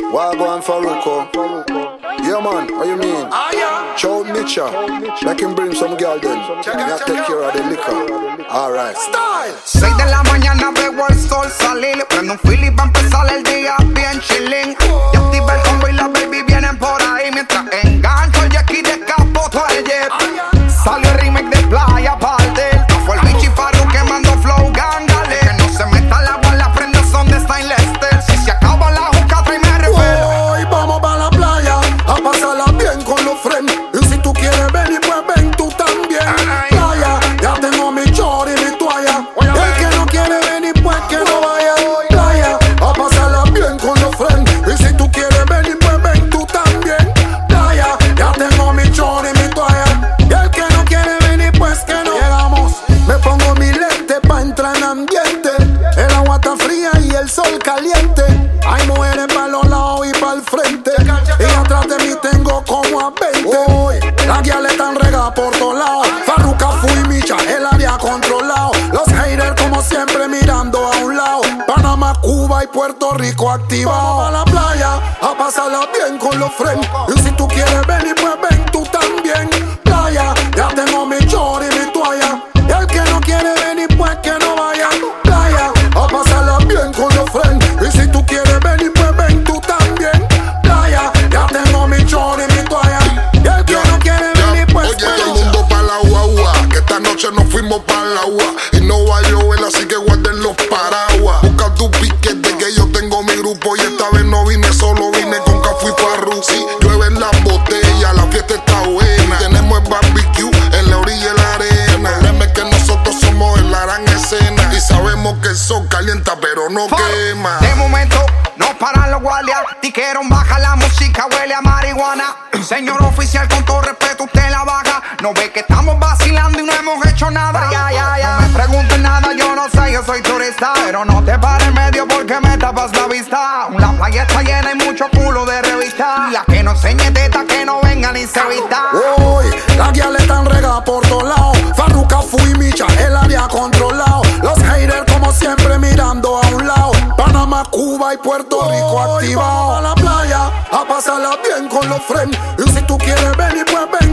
Wagwan Faruko. Yeah man, what you mean? Chow Mitcha, make him bring some girl then. Me take care of the liquor. Alright. Style. 6 de la mañana veo el sol salir. Prendo un Philly pa' empezar el día bien chilling. Y activa el combo y la baby vienen por ahí. Mientras engancho el jackie de capoto el jet. Salió el remake de Playa Parte. Fue el bichi Faru quemando flow gangale. Que no se meta el agua, las prendas son de stainless steel. Si se acaba la juca, tráeme refill. Hoy vamos pa' la playa a pasarla bien con los friends. Y si tú quieres venir, pues ven tú también. Playa, ya tengo mi short y mi toalla. El que no quiere venir, pues que no vaya. Playa, a pasarla bien con los friends. Y si tú quieres venir, pues ven tú también. Playa, ya tengo mi short y mi toalla. Y el que no quiere venir, pues que no. Llegamos, me pongo mi lente pa' entrar en ambiente. El agua está fría y el sol caliente. Hay mujeres para los lados y para el frente. Y atrás de mí tengo como a 20. Hoy, las guiales están regadas por todos lados. Farruka, Fui, Micha, el área controlado. Los haters como siempre mirando a un lado. Panamá, Cuba y Puerto Rico activados. A la playa, a pasarla bien con los friends. Y si tú quieres venir, pues ven tú también. Playa, ya tengo mi short y mi toalla. Y el que no quiere venir, pues que no vaya. Playa, a pasarla bien con los friends. Y si tú quieres venir, pues ven tú también. Playa, ya tengo mi short y mi toalla. Y el que no quiere venir, pues oye, todo el mundo pa' la guagua, que esta noche nos fuimos pa' la agua. Y no va a llover, así que guarden los paraguas. Busca tu piquete que yo tengo mi grupo. Y esta vez no vine solo, vine con Cafú y Farru. Sí, llueven las botellas, la fiesta está buena. Tenemos el barbecue en la orilla de la arena. Créeme que nosotros somos en la gran escena. Y sabemos que el sol calienta pero no quema. De momento, no paran los guardias. Dijeron baja la música, huele a marihuana. Señor oficial, con todo respeto, usted la baja. No ve que estamos vacilando y no hemos hecho nada. No me pregunten nada, yo no sé, yo soy turista. Pero no te pares en medio porque me tapas la vista. La playa está llena y mucho culo de revista. Y la que no enseñe teta, que no vengan y se vista. Hoy, las guiales están regadas por todos lados. Farruka, Fui, Micha, el área controlado. Los haters como siempre mirando a un lado. Panamá, Cuba y Puerto Rico activados. A la playa, a pasarla bien con los friends. Y si tú quieres venir, pues ven